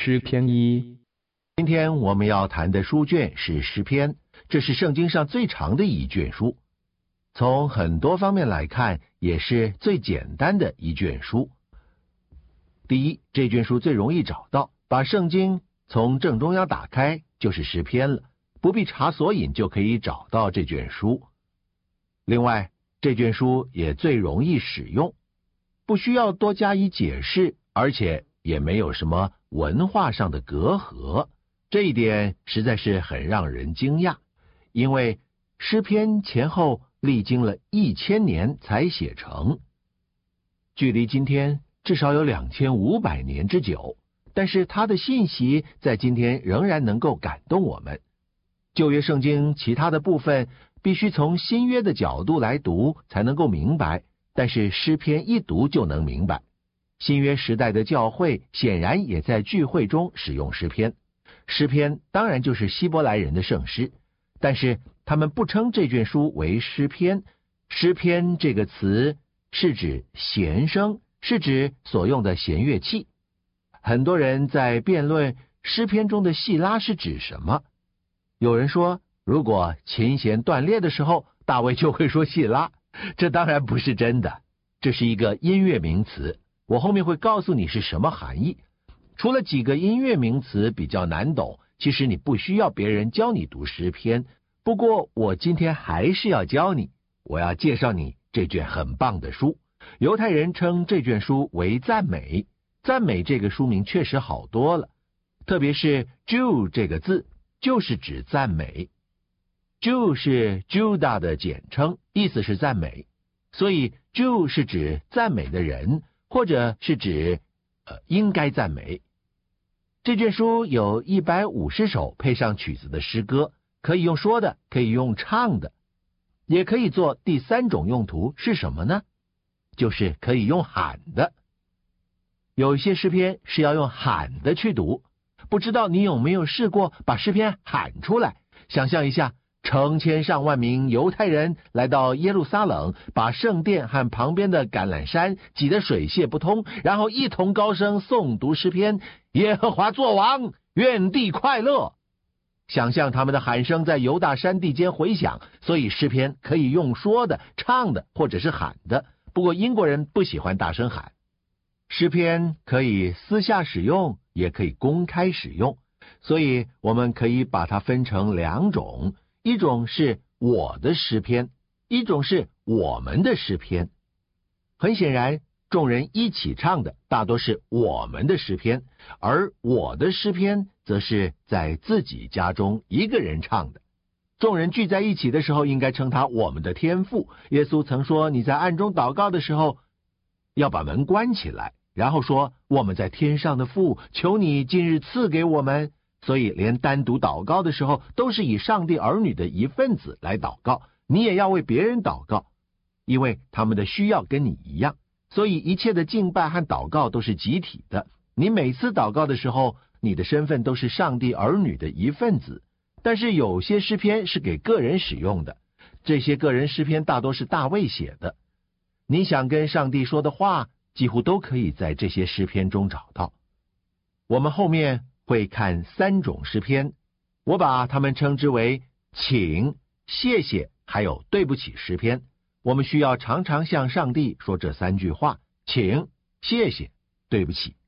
诗篇1。 今天我们要谈的书卷是诗篇，这是圣经上最长的一卷书，从很多方面来看，也是最简单的一卷书。第一，这卷书最容易找到，把圣经从正中央打开就是诗篇了，不必查索引就可以找到这卷书。另外，这卷书也最容易使用，不需要多加以解释，而且也没有什么文化上的隔阂，这一点实在是很让人惊讶，因为诗篇前后历经了1000年才写成，距离今天至少有2500年之久，但是它的信息在今天仍然能够感动我们。旧约圣经其他的部分必须从新约的角度来读才能够明白，但是诗篇一读就能明白。新约时代的教会显然也在聚会中使用诗篇，诗篇当然就是希伯来人的圣诗，但是他们不称这卷书为诗篇。诗篇这个词是指弦声，是指所用的弦乐器。很多人在辩论诗篇中的细拉是指什么。有人说，如果琴弦断裂的时候，大卫就会说细拉，这当然不是真的，这是一个音乐名词，我后面会告诉你是什么含义。除了几个音乐名词比较难懂，其实你不需要别人教你读诗篇，不过我今天还是要教你，我要介绍你这卷很棒的书。犹太人称这卷书为赞美，赞美这个书名确实好多了，特别是 Jew 这个字就是指赞美。Jew 是 Judah 的简称，意思是赞美，所以 Jew 是指赞美的人，或者是指应该赞美。这卷书有150首配上曲子的诗歌，可以用说的，可以用唱的，也可以做第三种用途，是什么呢？就是可以用喊的。有一些诗篇是要用喊的去读，不知道你有没有试过把诗篇喊出来？想象一下，成千上万名犹太人来到耶路撒冷，把圣殿和旁边的橄榄山挤得水泄不通，然后一同高声诵读诗篇，耶和华作王，愿地快乐。想象他们的喊声在犹大山地间回响，所以诗篇可以用说的、唱的或者是喊的，不过英国人不喜欢大声喊。诗篇可以私下使用，也可以公开使用，所以我们可以把它分成2种，一种是我的诗篇，一种是我们的诗篇。很显然，众人一起唱的大多是我们的诗篇，而我的诗篇则是在自己家中一个人唱的。众人聚在一起的时候，应该称他我们的天父。耶稣曾说，你在暗中祷告的时候，要把门关起来，然后说，我们在天上的父，求你今日赐给我们。所以连单独祷告的时候，都是以上帝儿女的一份子来祷告。你也要为别人祷告，因为他们的需要跟你一样，所以一切的敬拜和祷告都是集体的。你每次祷告的时候，你的身份都是上帝儿女的一份子。但是有些诗篇是给个人使用的，这些个人诗篇大多是大卫写的。你想跟上帝说的话，几乎都可以在这些诗篇中找到。我们后面会看3种诗篇，我把它们称之为请、谢谢还有对不起诗篇。我们需要常常向上帝说这3句话：请、谢谢、对不起。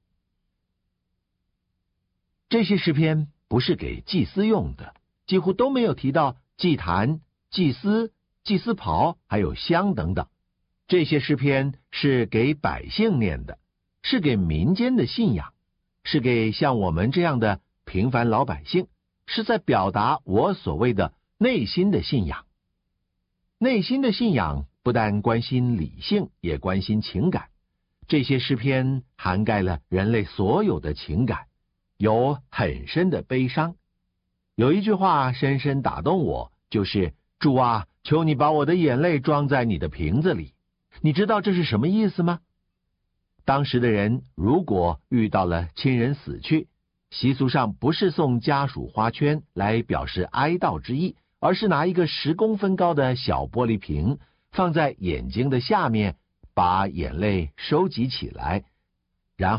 这些诗篇不是给祭司用的，几乎都没有提到祭坛、祭司、祭司袍还有香等等。这些诗篇是给百姓念的，是给民间的信仰，是给像我们这样的平凡老百姓，是在表达我所谓的内心的信仰。内心的信仰不但关心理性，也关心情感。这些诗篇涵盖了人类所有的情感，有很深的悲伤。有一句话深深打动我，就是主啊，求你把我的眼泪装在你的瓶子里。你知道这是什么意思吗？当时的人如果遇到了亲人死去，习俗上不是送家属花圈来表示哀悼之意，而是拿一个10公分高的小玻璃瓶放在眼睛的下面，把眼泪收集起来，然后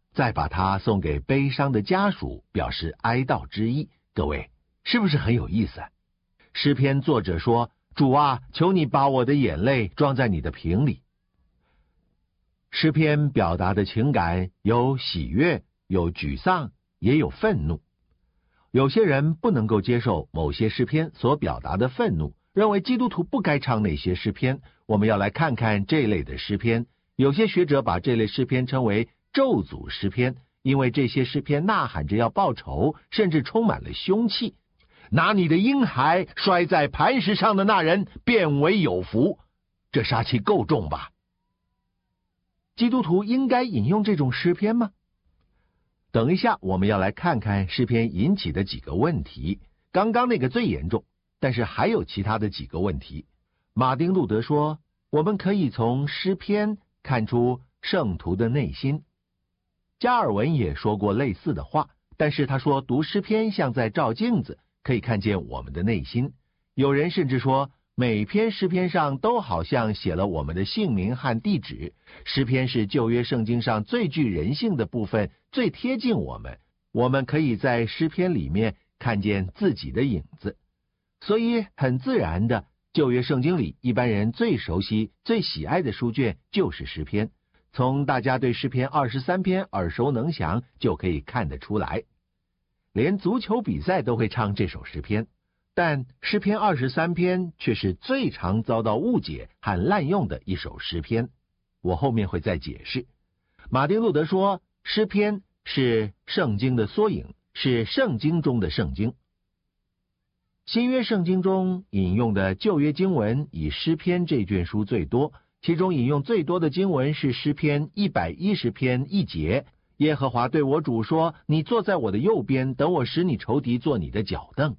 再把它送给悲伤的家属，表示哀悼之意。各位，是不是很有意思？诗篇作者说，主啊，求你把我的眼泪装在你的瓶里。诗篇表达的情感有喜悦，有沮丧，也有愤怒。有些人不能够接受某些诗篇所表达的愤怒，认为基督徒不该唱那些诗篇。我们要来看看这类的诗篇。有些学者把这类诗篇称为咒诅诗篇，因为这些诗篇呐喊着要报仇，甚至充满了凶器。拿你的婴孩摔在磐石上的那人变为有福，这杀气够重吧？基督徒应该引用这种诗篇吗？等一下我们要来看看诗篇引起的几个问题。刚刚那个最严重，但是还有其他的几个问题。马丁路德说，我们可以从诗篇看出圣徒的内心。加尔文也说过类似的话，但是他说读诗篇像在照镜子，可以看见我们的内心。有人甚至说，每篇诗篇上都好像写了我们的姓名和地址。诗篇是旧约圣经上最具人性的部分，最贴近我们。我们可以在诗篇里面看见自己的影子。所以很自然的，旧约圣经里一般人最熟悉、最喜爱的书卷就是诗篇。从大家对诗篇23篇耳熟能详就可以看得出来。连足球比赛都会唱这首诗篇，但诗篇23篇却是最常遭到误解和滥用的一首诗篇。我后面会再解释。马丁路德说，诗篇是圣经的缩影，是圣经中的圣经。新约圣经中引用的旧约经文以诗篇这卷书最多，其中引用最多的经文是诗篇110篇1节，耶和华对我主说，你坐在我的右边，等我使你仇敌做你的脚凳。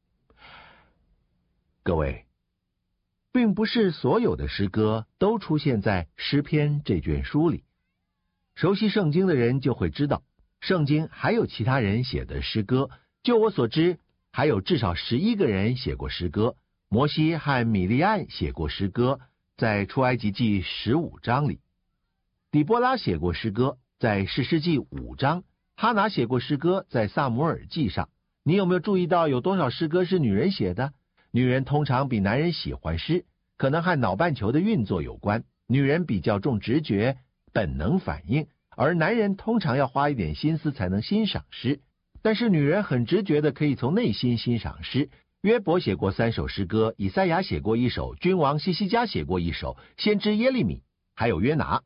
各位，并不是所有的诗歌都出现在诗篇这卷书里。熟悉圣经的人就会知道，圣经还有其他人写的诗歌。就我所知，还有至少11个人写过诗歌。摩西和米利暗写过诗歌，在出埃及记15章里。底波拉写过诗歌，在士师记5章。哈拿写过诗歌，在撒母耳记上。你有没有注意到有多少诗歌是女人写的？女人通常比男人喜欢诗，可能和脑半球的运作有关。女人比较重直觉、本能反应，而男人通常要花一点心思才能欣赏诗。但是女人很直觉的可以从内心欣赏诗。约伯写过3首诗歌，以赛亚写过1首，君王西西家写过1首，先知耶利米，还有约拿。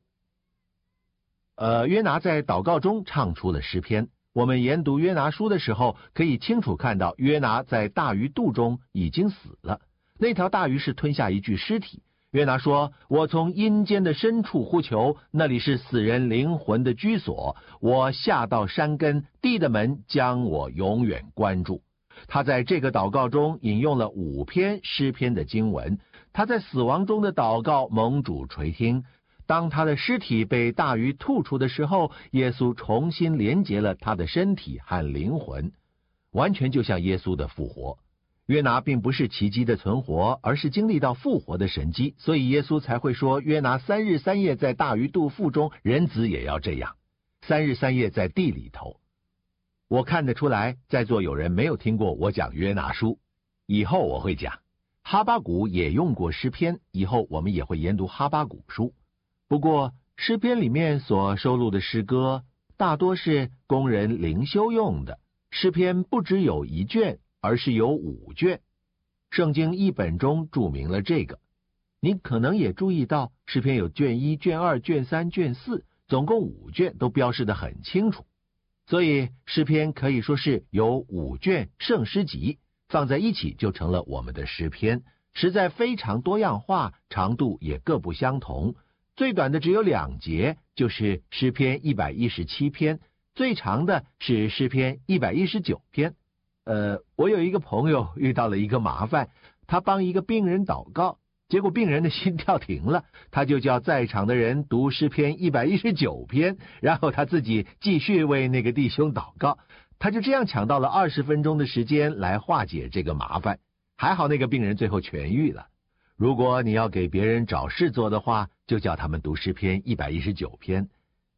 约拿在祷告中唱出了诗篇。我们研读约拿书的时候，可以清楚看到约拿在大鱼肚中已经死了。那条大鱼是吞下一具尸体。约拿说，我从阴间的深处呼求，那里是死人灵魂的居所。我下到山根，地的门将我永远关住。他在这个祷告中引用了5篇诗篇的经文。他在死亡中的祷告蒙主垂听。当他的尸体被大鱼吐出的时候，耶稣重新连结了他的身体和灵魂，完全就像耶稣的复活。约拿并不是奇迹的存活，而是经历到复活的神迹，所以耶稣才会说，约拿3日3夜在大鱼肚腹中，人子也要这样，3日3夜在地里头。我看得出来，在座有人没有听过我讲约拿书，以后我会讲。哈巴谷也用过诗篇，以后我们也会研读哈巴谷书。不过诗篇里面所收录的诗歌大多是供人灵修用的。诗篇不只有1卷，而是有5卷。圣经译本中注明了这个。你可能也注意到，诗篇有卷1、卷2、卷3、卷4，总共5卷，都标示得很清楚。所以诗篇可以说是有5卷圣诗集，放在一起就成了我们的诗篇，实在非常多样化，长度也各不相同。最短的只有2节，就是诗篇117篇，最长的是诗篇119篇。我有一个朋友遇到了一个麻烦，他帮一个病人祷告，结果病人的心跳停了，他就叫在场的人读诗篇119篇，然后他自己继续为那个弟兄祷告。他就这样抢到了20分钟的时间来化解这个麻烦。还好那个病人最后痊愈了。如果你要给别人找事做的话，就叫他们读诗篇119篇。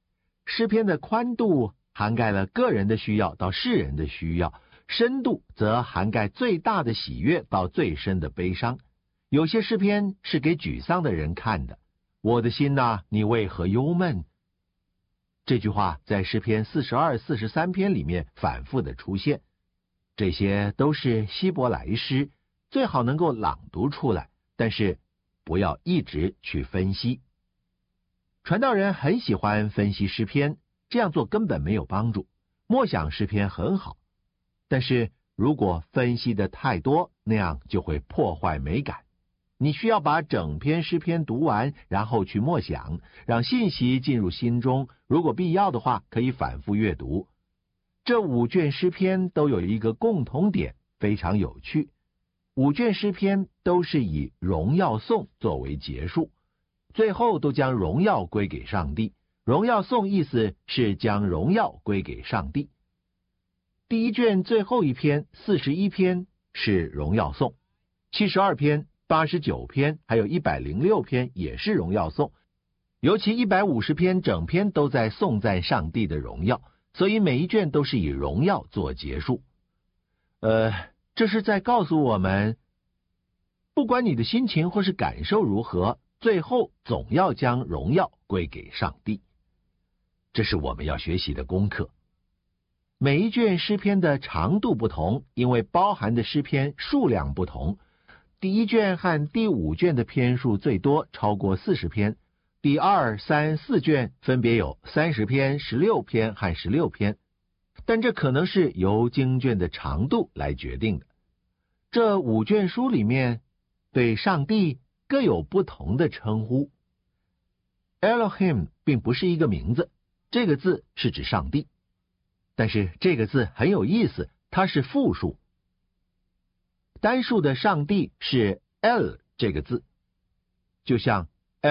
诗篇的宽度涵盖了个人的需要到世人的需要，深度则涵盖最大的喜悦到最深的悲伤。有些诗篇是给沮丧的人看的，我的心哪，你为何忧闷？这句话在诗篇42、43篇里面反复的出现，这些都是希伯来诗，最好能够朗读出来，但是不要一直去分析。传道人很喜欢分析诗篇，这样做根本没有帮助。默想诗篇很好，但是如果分析的太多，那样就会破坏美感。你需要把整篇诗篇读完，然后去默想，让信息进入心中，如果必要的话，可以反复阅读。这5卷诗篇都有一个共同点，非常有趣。5卷诗篇都是以荣耀颂作为结束，最后都将荣耀归给上帝。荣耀颂意思是将荣耀归给上帝。第1卷最后一篇41篇是荣耀颂，72篇、89篇还有106篇也是荣耀颂，尤其150篇整篇都在颂赞上帝的荣耀，所以每一卷都是以荣耀做结束。这是在告诉我们，不管你的心情或是感受如何，最后总要将荣耀归给上帝。这是我们要学习的功课。每一卷诗篇的长度不同，因为包含的诗篇数量不同。第1卷和第5卷的篇数最多超过40篇，第2、3、4卷分别有30篇、16篇和16篇，但这可能是由经卷的长度来决定的。这5卷书里面对上帝各有不同的称呼。Elohim 并不是一个名字，这个字是指上帝，但是这个字很有意思，它是复数。单数的上帝是 El 这个字，就像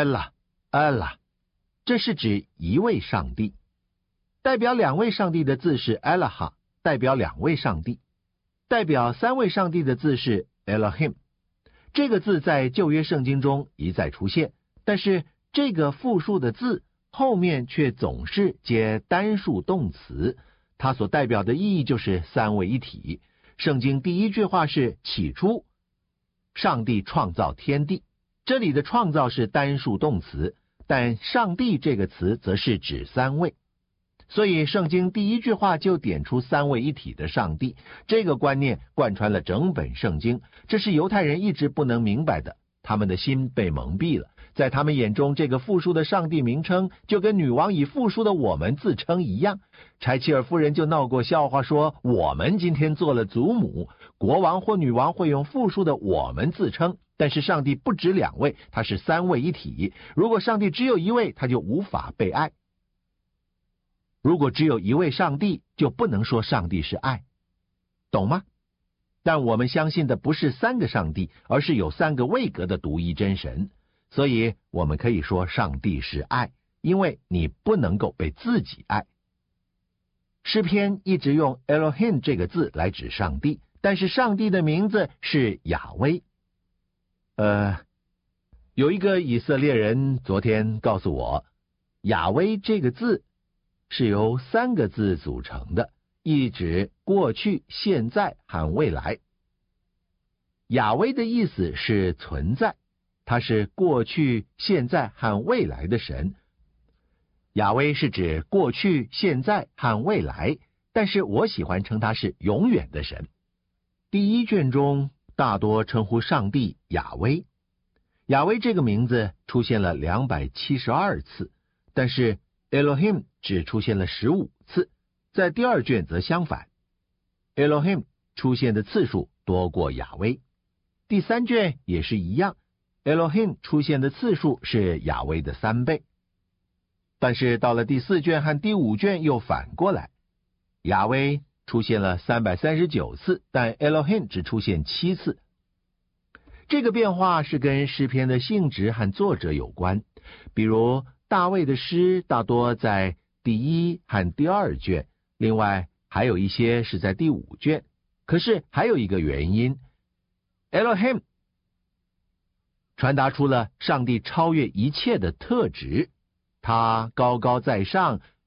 Allah， 这是指一位上帝。代表2位上帝的字是 Elah， 代表2位上帝。代表3位上帝的字是 Elohim。这个字在旧约圣经中一再出现，但是这个复数的字后面却总是接单数动词，它所代表的意义就是3位一体。圣经第1句话是起初，上帝创造天地，这里的创造是单数动词，但上帝这个词则是指3位。所以圣经第1句话就点出3位一体的上帝，这个观念贯穿了整本圣经，这是犹太人一直不能明白的，他们的心被蒙蔽了。在他们眼中，这个复数的上帝名称就跟女王以复数的我们自称一样。柴契尔夫人就闹过笑话说，我们今天做了祖母，国王或女王会用复数的我们自称，但是上帝不止2位，他是3位一体。如果上帝只有1位，他就无法被爱。如果只有1位上帝，就不能说上帝是爱，懂吗？但我们相信的不是3个上帝，而是有3个位格的独一真神。所以我们可以说上帝是爱，因为你不能够被自己爱。诗篇一直用 Elohim 这个字来指上帝，但是上帝的名字是雅威。有一个以色列人昨天告诉我，雅威这个字是由3个字组成的，意指过去、现在和未来。雅威的意思是存在，他是过去、现在和未来的神。雅威是指过去、现在和未来，但是我喜欢称他是永远的神。第1卷中大多称呼上帝雅威。雅威这个名字出现了272次，但是 Elohim 只出现了15次，在第2卷则相反， Elohim 出现的次数多过雅威。第3卷也是一样， Elohim 出现的次数是雅威的3倍。但是到了第4卷和第5卷又反过来，雅威出现了339次，但 Elohim 只出现7次。这个变化是跟诗篇的性质和作者有关，比如大卫的诗大多在第1和第2卷，另外还有一些是在第5卷。可是还有一个原因， Elohim 传达出了上帝超越一切的特质，他高高在上，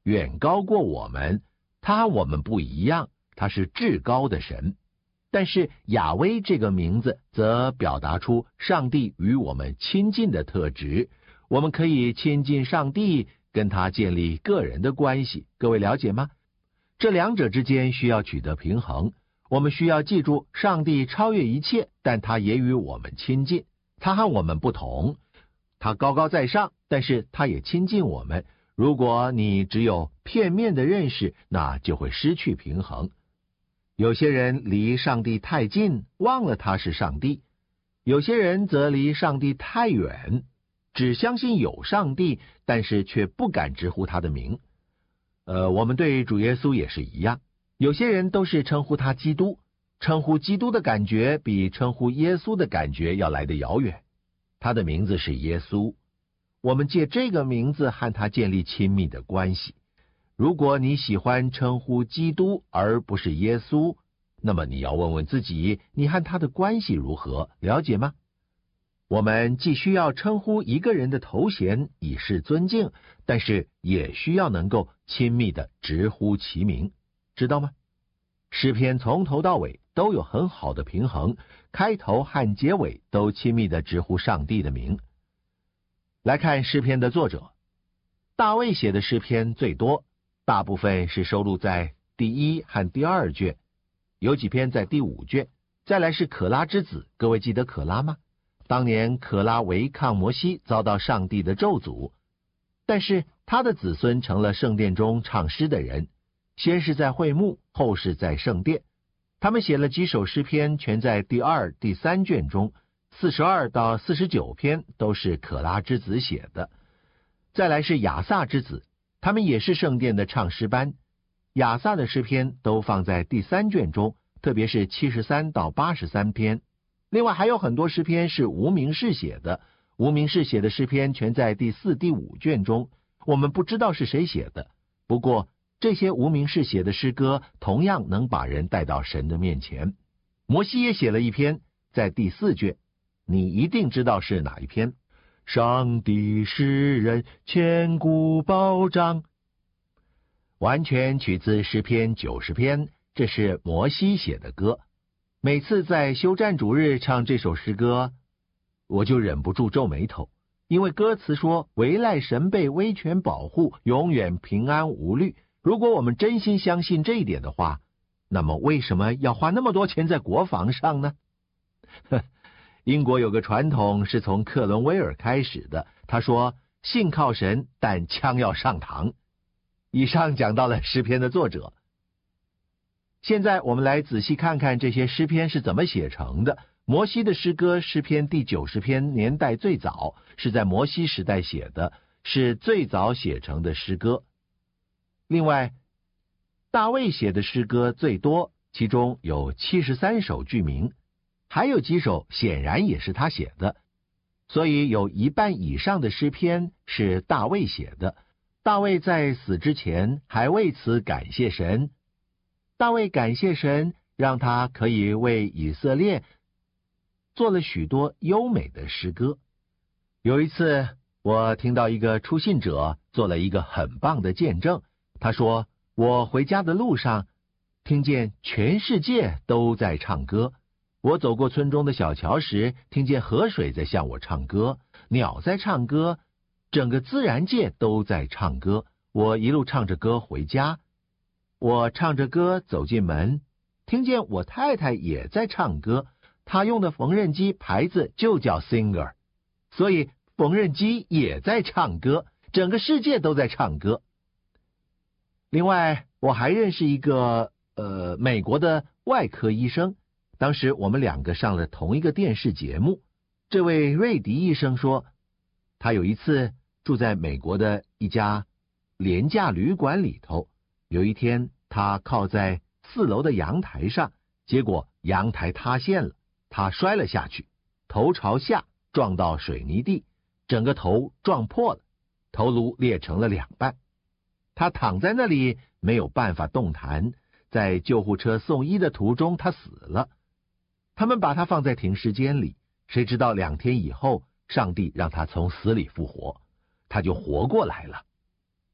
远高过我们，他和我们不一样，他是至高的神。但是雅威这个名字则表达出上帝与我们亲近的特质，我们可以亲近上帝，跟他建立个人的关系。各位了解吗？这两者之间需要取得平衡。我们需要记住，上帝超越一切，但他也与我们亲近。他和我们不同，他高高在上，但是他也亲近我们。如果你只有片面的认识，那就会失去平衡。有些人离上帝太近，忘了他是上帝；有些人则离上帝太远，只相信有上帝，但是却不敢直呼他的名。我们对主耶稣也是一样，有些人都是称呼他基督，称呼基督的感觉比称呼耶稣的感觉要来得遥远。他的名字是耶稣，我们借这个名字和他建立亲密的关系。如果你喜欢称呼基督而不是耶稣，那么你要问问自己，你和他的关系如何？了解吗？我们既需要称呼一个人的头衔以示尊敬，但是也需要能够亲密的直呼其名，知道吗？诗篇从头到尾都有很好的平衡，开头和结尾都亲密的直呼上帝的名。来看诗篇的作者，大卫写的诗篇最多，大部分是收录在第1和第2卷，有几篇在第5卷。再来是可拉之子，各位记得可拉吗？当年可拉违抗摩西，遭到上帝的咒诅，但是他的子孙成了圣殿中唱诗的人，先是在会幕，后是在圣殿。他们写了几首诗篇，全在第2、第3卷中，42到49篇都是可拉之子写的。再来是亚萨之子，他们也是圣殿的唱诗班，亚萨的诗篇都放在第3卷中，特别是73到83篇。另外还有很多诗篇是无名氏写的，无名氏写的诗篇全在第4、第5卷中，我们不知道是谁写的。不过这些无名氏写的诗歌同样能把人带到神的面前。摩西也写了一篇，在第4卷，你一定知道是哪一篇。上帝使人千古保障，完全取自诗篇90篇，这是摩西写的歌。每次在休战主日唱这首诗歌，我就忍不住皱眉头，因为歌词说唯赖神被威权保护，永远平安无虑。如果我们真心相信这一点的话，那么为什么要花那么多钱在国防上呢？英国有个传统是从克伦威尔开始的，他说信靠神，但枪要上膛。以上讲到了诗篇的作者。现在我们来仔细看看这些诗篇是怎么写成的。摩西的诗歌诗篇第90篇年代最早，是在摩西时代写的，是最早写成的诗歌。另外，大卫写的诗歌最多，其中有73首句名，还有几首显然也是他写的，所以有一半以上的诗篇是大卫写的。大卫在死之前还为此感谢神。大卫感谢神，让他可以为以色列做了许多优美的诗歌。有一次，我听到一个出信者做了一个很棒的见证。他说，我回家的路上，听见全世界都在唱歌。我走过村中的小桥时，听见河水在向我唱歌，鸟在唱歌，整个自然界都在唱歌。我一路唱着歌回家。我唱着歌走进门，听见我太太也在唱歌，她用的缝纫机牌子就叫 Singer， 所以缝纫机也在唱歌，整个世界都在唱歌。另外，我还认识一个美国的外科医生，当时我们两个上了同一个电视节目。这位瑞迪医生说，他有一次住在美国的一家廉价旅馆里头，有一天他靠在4楼的阳台上，结果阳台塌陷了，他摔了下去，头朝下撞到水泥地，整个头撞破了，头颅裂成了2半。他躺在那里没有办法动弹，在救护车送医的途中他死了。他们把他放在停尸间里，谁知道2天以后，上帝让他从死里复活，他就活过来了。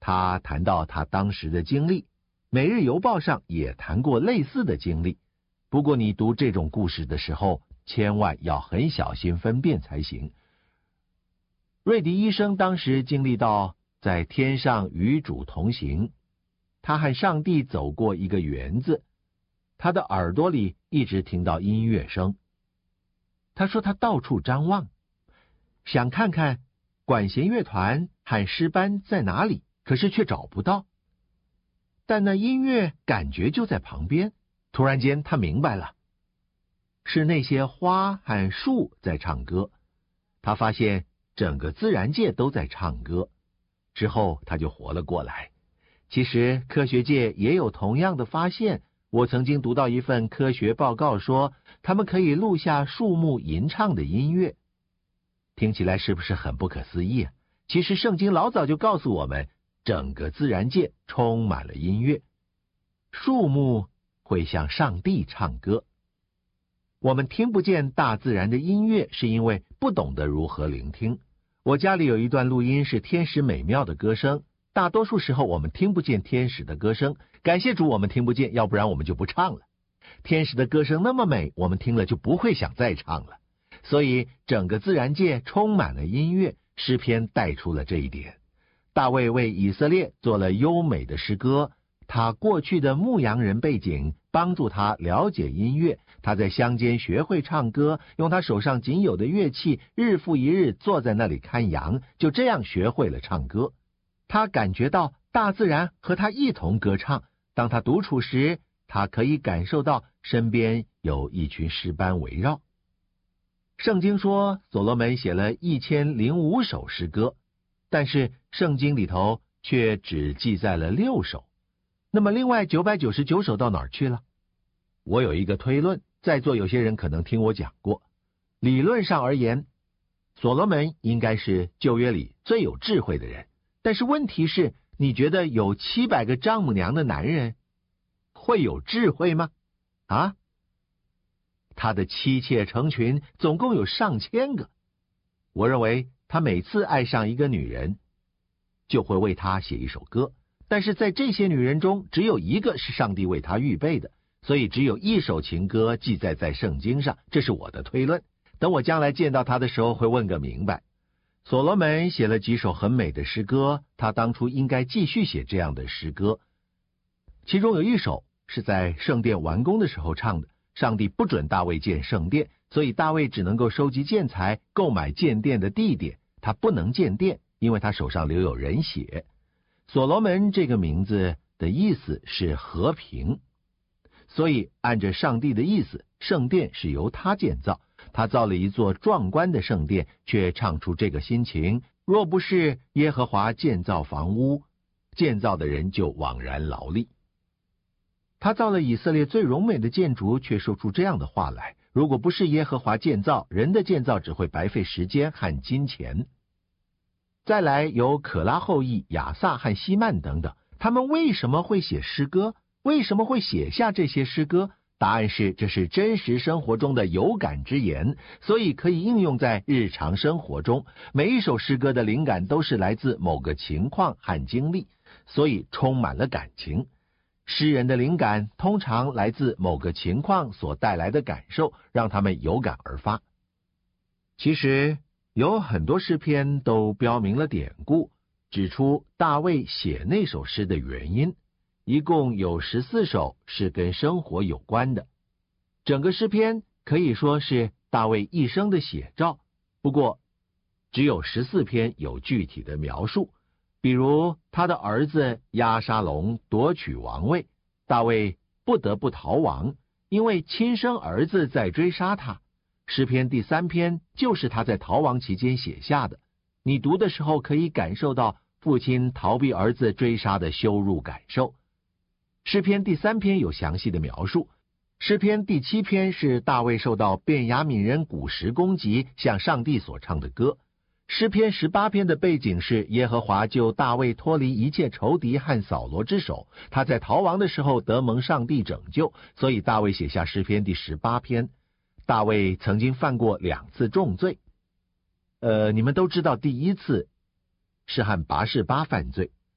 他谈到他当时的经历，每日邮报上也谈过类似的经历。不过你读这种故事的时候，千万要很小心分辨才行。瑞迪医生当时经历到在天上与主同行，他和上帝走过一个园子，他的耳朵里一直听到音乐声。他说他到处张望，想看看管弦乐团和诗班在哪里，可是却找不到。但那音乐感觉就在旁边。突然间他明白了，是那些花和树在唱歌。他发现整个自然界都在唱歌。之后他就活了过来。其实科学界也有同样的发现。我曾经读到一份科学报告说，他们可以录下树木吟唱的音乐。听起来是不是很不可思议啊？其实圣经老早就告诉我们，整个自然界充满了音乐。树木会向上帝唱歌。我们听不见大自然的音乐，是因为不懂得如何聆听。我家里有一段录音是天使美妙的歌声，大多数时候我们听不见天使的歌声，感谢主我们听不见，要不然我们就不唱了。天使的歌声那么美，我们听了就不会想再唱了。所以整个自然界充满了音乐，诗篇带出了这一点。大卫为以色列做了优美的诗歌，他过去的牧羊人背景帮助他了解音乐，他在乡间学会唱歌，用他手上仅有的乐器，日复一日坐在那里看羊，就这样学会了唱歌。他感觉到大自然和他一同歌唱，当他独处时，他可以感受到身边有一群诗班围绕。圣经说所罗门写了1005首诗歌，但是圣经里头却只记载了6首。那么另外999首到哪儿去了？我有一个推论，在座有些人可能听我讲过。理论上而言，所罗门应该是旧约里最有智慧的人，但是问题是，你觉得有700个丈母娘的男人会有智慧吗？啊？他的妻妾成群，总共有上千个。我认为他每次爱上一个女人，就会为她写一首歌，但是在这些女人中，只有一个是上帝为他预备的，所以只有一首情歌记载在圣经上，这是我的推论。等我将来见到他的时候，会问个明白。所罗门写了几首很美的诗歌，他当初应该继续写这样的诗歌。其中有一首是在圣殿完工的时候唱的，上帝不准大卫建圣殿，所以大卫只能够收集建材，购买建殿的地点，他不能建殿，因为他手上留有人血。所罗门这个名字的意思是和平，所以按着上帝的意思，圣殿是由他建造。他造了一座壮观的圣殿，却唱出这个心情：若不是耶和华建造房屋，建造的人就枉然劳力。他造了以色列最荣美的建筑，却说出这样的话来：如果不是耶和华建造，人的建造只会白费时间和金钱。再来有可拉后裔亚萨和希曼等等，他们为什么会写诗歌？为什么会写下这些诗歌？答案是，这是真实生活中的有感之言，所以可以应用在日常生活中。每一首诗歌的灵感都是来自某个情况和经历，所以充满了感情。诗人的灵感通常来自某个情况所带来的感受，让他们有感而发。其实有很多诗篇都标明了典故，指出大卫写那首诗的原因。一共有14首是跟生活有关的。整个诗篇可以说是大卫一生的写照，不过只有14篇有具体的描述。比如他的儿子押沙龙夺取王位，大卫不得不逃亡，因为亲生儿子在追杀他。诗篇第3篇就是他在逃亡期间写下的。你读的时候可以感受到父亲逃避儿子追杀的羞辱感受。诗篇第3篇有详细的描述。诗篇第7篇是大卫受到便雅悯人古时攻击，向上帝所唱的歌。诗篇18篇的背景是耶和华救大卫脱离一切仇敌和扫罗之手，他在逃亡的时候得蒙上帝拯救，所以大卫写下诗篇第18篇。大卫曾经犯过2次重罪。你们都知道第一次是和拔示巴犯罪，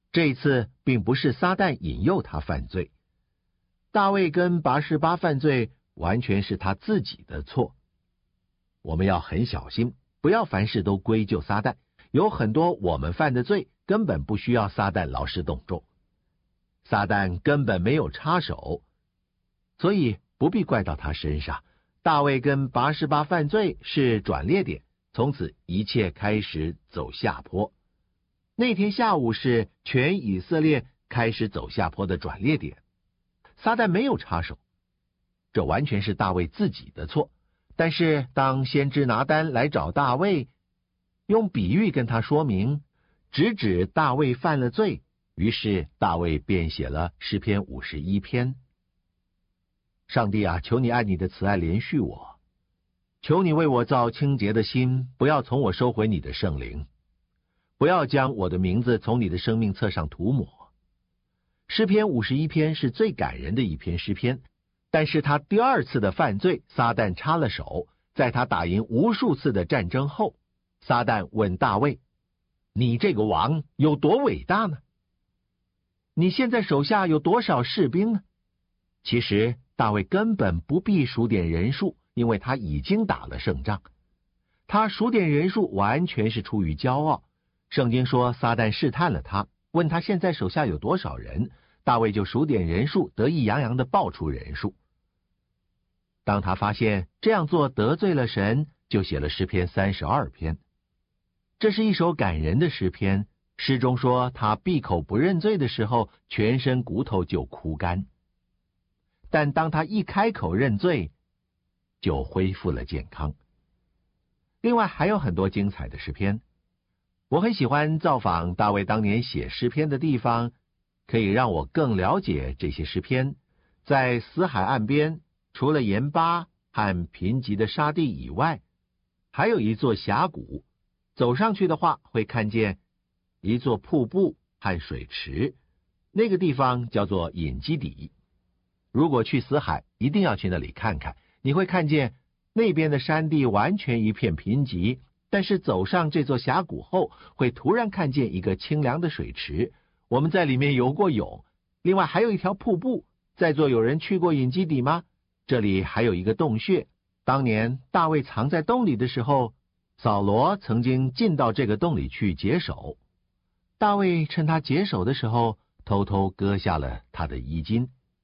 这一次并不是撒旦引诱他犯罪，大卫跟拔示巴犯罪完全是他自己的错。我们要很小心，不要凡事都归咎撒旦，有很多我们犯的罪根本不需要撒旦劳师动众，撒旦根本没有插手，所以不必怪到他身上。大卫跟拔示巴犯罪是转捩点，从此一切开始走下坡。那天下午是全以色列开始走下坡的转捩点，撒旦没有插手，这完全是大卫自己的错。但是当先知拿单来找大卫，用比喻跟他说明，直指大卫犯了罪，于是大卫便写了诗篇51篇。上帝啊，求你按你的慈爱怜恤我，求你为我造清洁的心，不要从我收回你的圣灵，不要将我的名字从你的生命册上涂抹。诗篇51篇是最感人的一篇诗篇，但是他第二次的犯罪，撒旦插了手。在他打赢无数次的战争后，撒旦问大卫，你这个王有多伟大呢？你现在手下有多少士兵呢？其实大卫根本不必数点人数，因为他已经打了胜仗。他数点人数完全是出于骄傲。圣经说撒旦试探了他，问他现在手下有多少人，大卫就数点人数，得意洋洋地报出人数。当他发现这样做得罪了神，就写了诗篇32篇。这是一首感人的诗篇，诗中说他闭口不认罪的时候，全身骨头就枯干，但当他一开口认罪，就恢复了健康。另外还有很多精彩的诗篇，我很喜欢造访大卫当年写诗篇的地方，可以让我更了解这些诗篇。在死海岸边，除了盐巴和贫瘠的沙地以外，还有一座峡谷，走上去的话会看见一座瀑布和水池，那个地方叫做隐基底。如果去死海，一定要去那里看看，你会看见那边的山地完全一片贫瘠，但是走上这座峡谷后，会突然看见一个清凉的水池，我们在里面游过泳。另外还有一条瀑布，在座有人去过隐基底吗？这里还有一个洞穴，当年大卫藏在洞里的时候，扫罗曾经进到这个洞里去解手，大卫趁他解手的时候，偷偷割下了他的衣襟。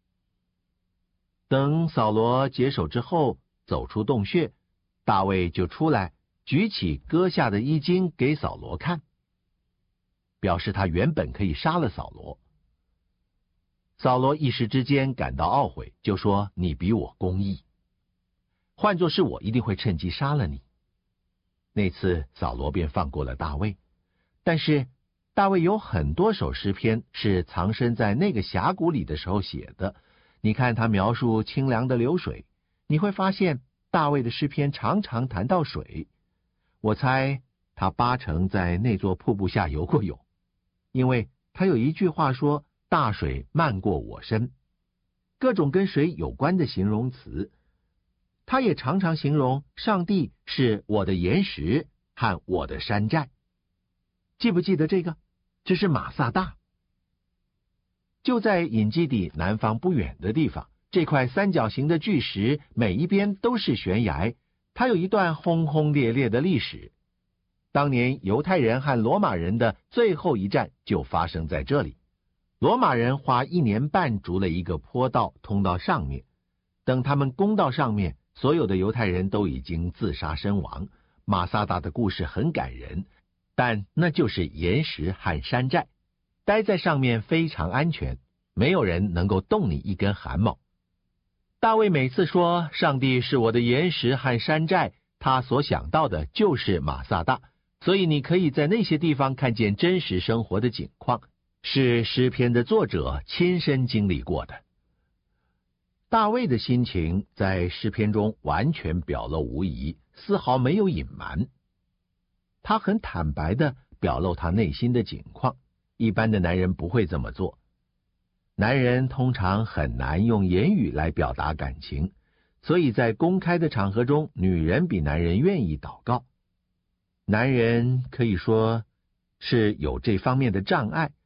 等扫罗解手之后，走出洞穴，大卫就出来，举起割下的衣襟给扫罗看，表示他原本可以杀了扫罗。扫罗一时之间感到懊悔，就说你比我公义，换作是我一定会趁机杀了你。那次扫罗便放过了大卫。但是大卫有很多首诗篇是藏身在那个峡谷里的时候写的，你看他描述清凉的流水，你会发现大卫的诗篇常常谈到水。我猜他八成在那座瀑布下游过泳，因为他有一句话说大水漫过我身，各种跟水有关的形容词。他也常常形容上帝是我的岩石和我的山寨。记不记得这个？这是马萨大，就在隐基底南方不远的地方，这块三角形的巨石每一边都是悬崖，它有一段轰轰烈烈的历史。当年犹太人和罗马人的最后一战就发生在这里。罗马人花1年半筑了一个坡道通到上面，等他们攻到上面，所有的犹太人都已经自杀身亡。马萨大的故事很感人，但那就是岩石和山寨，待在上面非常安全，没有人能够动你一根汗毛。大卫每次说上帝是我的岩石和山寨，他所想到的就是马萨大，所以你可以在那些地方看见真实生活的景况，是诗篇的作者亲身经历过的。大卫的心情在诗篇中完全表露无遗，丝毫没有隐瞒。他很坦白地表露他内心的景况，一般的男人不会这么做。男人通常很难用言语来表达感情，所以在公开的场合中，女人比男人愿意祷告。男人可以说是有这方面的障碍，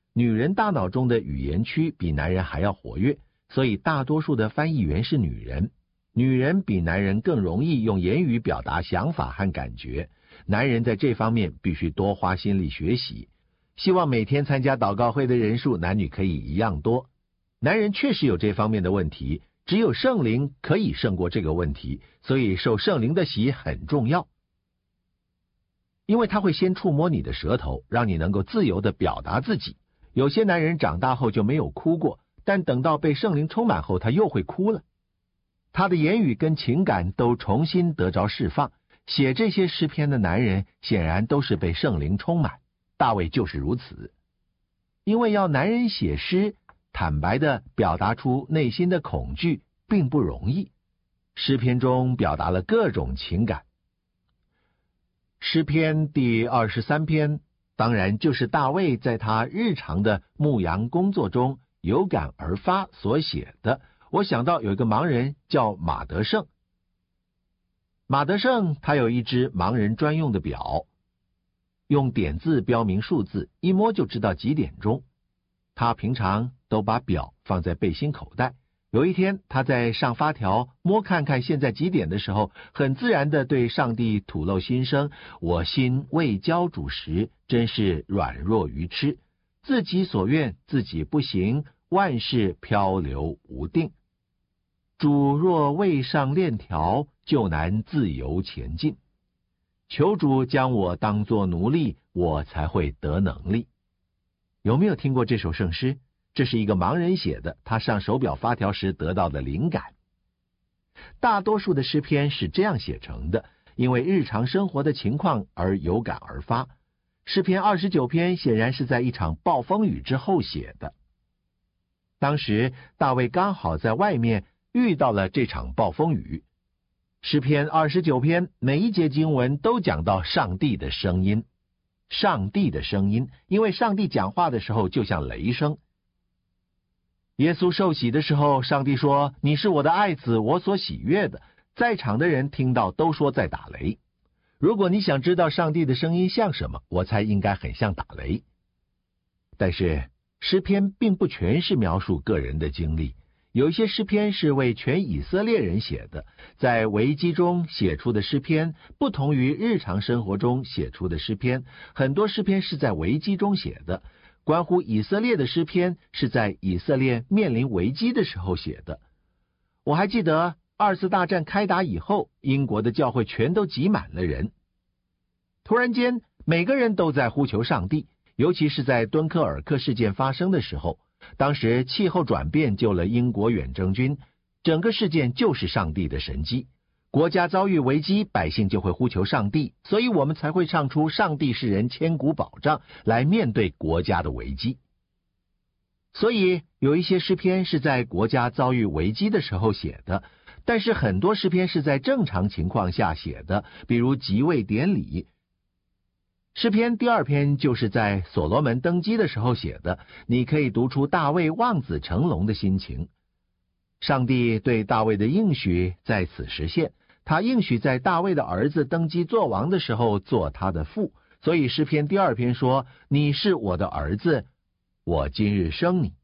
女人大脑中的语言区比男人还要活跃，所以大多数的翻译员是女人。女人比男人更容易用言语表达想法和感觉，男人在这方面必须多花心力学习。希望每天参加祷告会的人数男女可以一样多。男人确实有这方面的问题，只有圣灵可以胜过这个问题，所以受圣灵的洗很重要。因为他会先触摸你的舌头，让你能够自由地表达自己。有些男人长大后就没有哭过，但等到被圣灵充满后，他又会哭了。他的言语跟情感都重新得着释放。写这些诗篇的男人显然都是被圣灵充满，大卫就是如此。因为要男人写诗，坦白地表达出内心的恐惧并不容易。诗篇中表达了各种情感。诗篇第23篇当然就是大卫在他日常的牧羊工作中有感而发所写的。我想到有一个盲人叫马德胜。马德胜他有一只盲人专用的表，用点字标明数字，一摸就知道几点钟。他平常都把表放在背心口袋。有一天他在上发条摸看看现在几点的时候，很自然地对上帝吐露心声：我心未交主时，真是软弱愚痴，自己所愿自己不行，万事漂流无定。主若未上链条，就难自由前进。求主将我当作奴隶，我才会得能力。有没有听过这首圣诗？这是一个盲人写的，他上手表发条时得到的灵感。大多数的诗篇是这样写成的，因为日常生活的情况而有感而发。诗篇29篇显然是在一场暴风雨之后写的。当时大卫刚好在外面遇到了这场暴风雨。诗篇29篇每一节经文都讲到上帝的声音。上帝的声音，因为上帝讲话的时候就像雷声。耶稣受洗的时候，上帝说：你是我的爱子，我所喜悦的。在场的人听到都说在打雷。如果你想知道上帝的声音像什么，我猜应该很像打雷。但是诗篇并不全是描述个人的经历，有一些诗篇是为全以色列人写的，在危机中写出的诗篇不同于日常生活中写出的诗篇。很多诗篇是在危机中写的，关乎以色列的诗篇是在以色列面临危机的时候写的。我还记得二次大战开打以后，英国的教会全都挤满了人。突然间，每个人都在呼求上帝，尤其是在敦刻尔克事件发生的时候。当时气候转变救了英国远征军，整个事件就是上帝的神迹。国家遭遇危机，百姓就会呼求上帝，所以我们才会唱出上帝是人千古保障，来面对国家的危机。所以有一些诗篇是在国家遭遇危机的时候写的，但是很多诗篇是在正常情况下写的，比如即位典礼。诗篇第2篇就是在所罗门登基的时候写的，你可以读出大卫望子成龙的心情。上帝对大卫的应许在此实现，他应许在大卫的儿子登基做王的时候做他的父，所以诗篇第2篇说：你是我的儿子，我今日生你。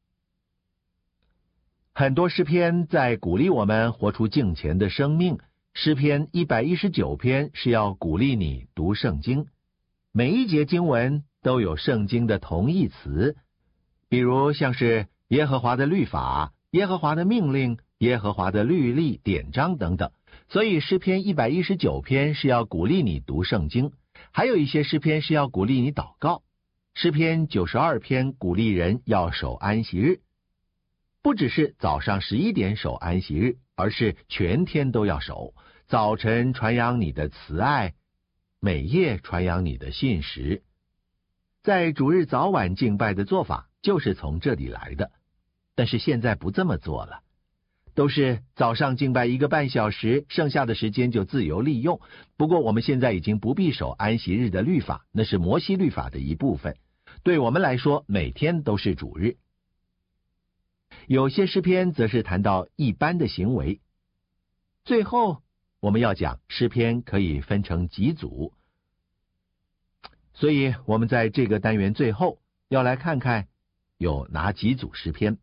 很多诗篇在鼓励我们活出敬虔的生命。诗篇119篇是要鼓励你读圣经，每一节经文都有圣经的同义词，比如像是耶和华的律法、耶和华的命令、耶和华的律例、典章等等。所以诗篇119篇是要鼓励你读圣经，还有一些诗篇是要鼓励你祷告。诗篇92篇鼓励人要守安息日，不只是早上11点守安息日，而是全天都要守。早晨传扬你的慈爱，每夜传扬你的信实。在主日早晚敬拜的做法就是从这里来的，但是现在不这么做了，都是早上敬拜1个半小时，剩下的时间就自由利用。不过我们现在已经不必守安息日的律法，那是摩西律法的一部分。对我们来说，每天都是主日。有些诗篇则是谈到一般的行为。最后我们要讲诗篇可以分成几组，所以我们在这个单元最后要来看看有哪几组诗篇？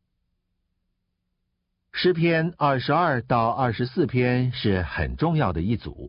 诗篇22到24篇是很重要的一组，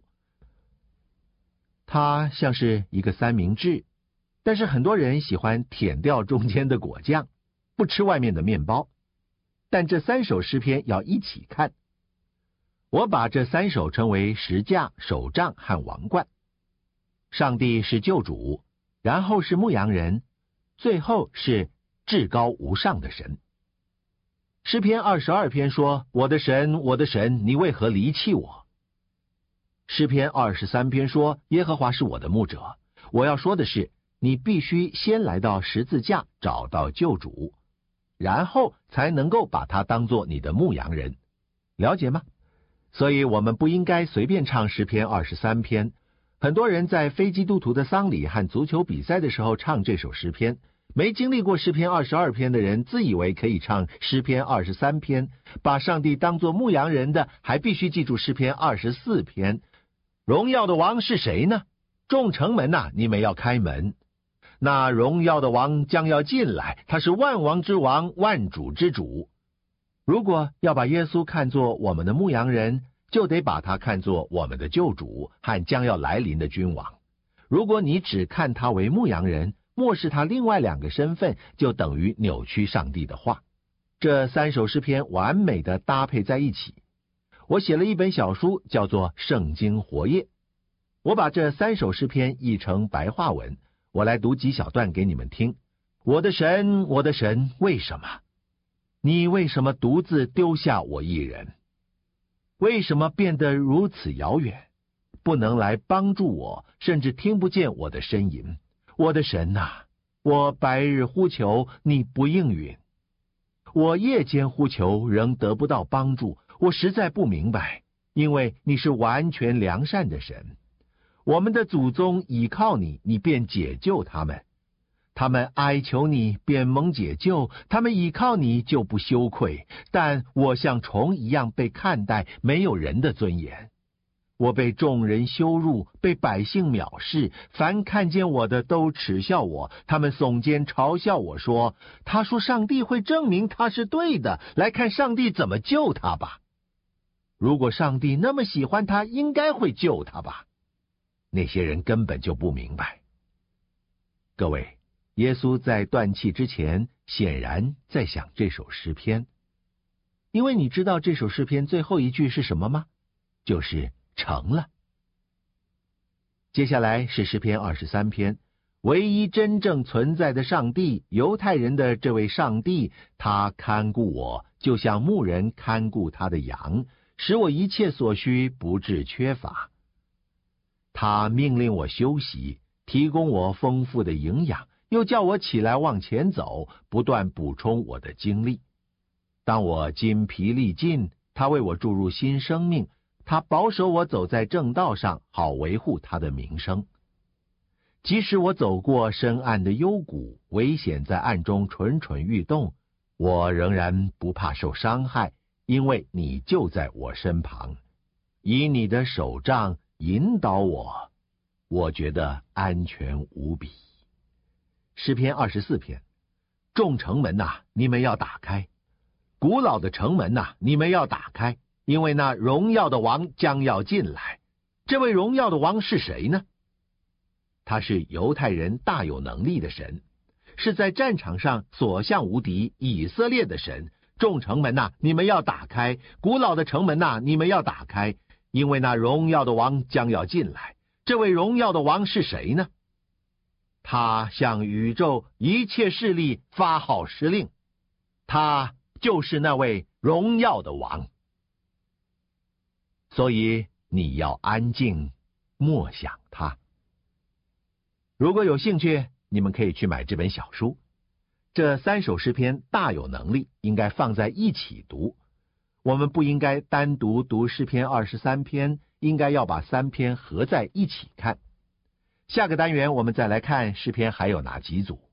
它像是一个三明治，但是很多人喜欢舔掉中间的果酱，不吃外面的面包。但这3首诗篇要一起看。我把这3首称为石架、手杖和王冠。上帝是救主，然后是牧羊人，最后是至高无上的神。诗篇22篇说：我的神，我的神，你为何离弃我？诗篇23篇说：耶和华是我的牧者。我要说的是，你必须先来到十字架，找到救主，然后才能够把他当作你的牧羊人，了解吗？所以我们不应该随便唱诗篇23篇。很多人在非基督徒的丧礼和足球比赛的时候唱这首诗篇，没经历过诗篇22篇的人自以为可以唱诗篇23篇，把上帝当作牧羊人的还必须记住诗篇24篇。荣耀的王是谁呢？众城门啊，你们要开门。那荣耀的王将要进来，他是万王之王，万主之主。如果要把耶稣看作我们的牧羊人，就得把他看作我们的救主和将要来临的君王。如果你只看他为牧羊人，漠视他另外2个身份，就等于扭曲上帝的话。这3首诗篇完美的搭配在一起。我写了一本小书，叫做《圣经活页》。我把这3首诗篇译成白话文，我来读几小段给你们听。我的神，我的神，为什么？你为什么独自丢下我一人？为什么变得如此遥远，不能来帮助我，甚至听不见我的呻吟？我的神啊，我白日呼求，你不应允；我夜间呼求，仍得不到帮助。我实在不明白，因为你是完全良善的神。我们的祖宗倚靠你，你便解救他们。他们哀求你，便蒙解救；他们倚靠你，就不羞愧。但我像虫一样被看待，没有人的尊严。我被众人羞辱，被百姓藐视，凡看见我的都耻笑我。他们耸肩嘲笑我说：他说上帝会证明他是对的，来看上帝怎么救他吧。如果上帝那么喜欢他，应该会救他吧。那些人根本就不明白。各位，耶稣在断气之前，显然在想这首诗篇。因为你知道这首诗篇最后一句是什么吗？就是成了。接下来是诗篇23篇，唯一真正存在的上帝，犹太人的这位上帝，他看顾我，就像牧人看顾他的羊，使我一切所需不致缺乏。他命令我休息，提供我丰富的营养，又叫我起来往前走，不断补充我的精力。当我筋疲力尽，他为我注入新生命，他保守我走在正道上，好维护他的名声。即使我走过深暗的幽谷，危险在暗中蠢蠢欲动，我仍然不怕受伤害，因为你就在我身旁，以你的手杖引导我，我觉得安全无比。诗篇24篇，众城门啊，你们要打开；古老的城门啊，你们要打开，因为那荣耀的王将要进来。这位荣耀的王是谁呢？他是犹太人大有能力的神，是在战场上所向无敌以色列的神。众城门啊，你们要打开；古老的城门啊，你们要打开，因为那荣耀的王将要进来。这位荣耀的王是谁呢？他向宇宙一切势力发号施令，他就是那位荣耀的王。所以你要安静，默想他。如果有兴趣，你们可以去买这本小书。这3首诗篇大有能力，应该放在一起读。我们不应该单独读诗篇23篇，应该要把3篇合在一起看。下个单元我们再来看诗篇还有哪几组。